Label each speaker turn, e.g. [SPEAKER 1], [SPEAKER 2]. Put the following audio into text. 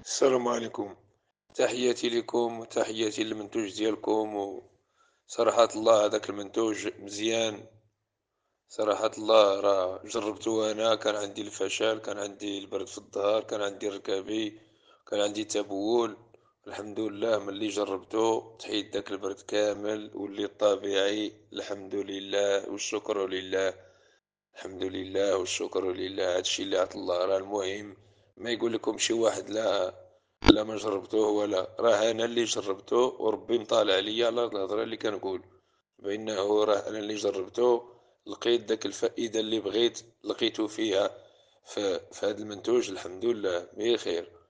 [SPEAKER 1] السلام عليكم. تحياتي لكم وتحياتي للمنتوج ديالكم. وصراحة الله هذاك المنتوج مزيان. صراحة الله راه جربته أنا، كان عندي الفشل، كان عندي البرد في الظهر، كان عندي الركابي، كان عندي تبول. الحمد لله ملي جربته تحيد داك البرد كامل، وليت طبيعي. الحمد لله والشكر لله. الحمد لله والشكر لله. هادشي اللي عطا الله. راه المهم ما يقول لكم شي واحد لا ما جربتوه، ولا راه انا اللي جربته، وربي مطالع عليا على الهضره اللي كنقول، بانه راه انا اللي جربته. لقيت داك الفائده اللي بغيت لقيته فيها في هذا المنتوج. الحمد لله بخير.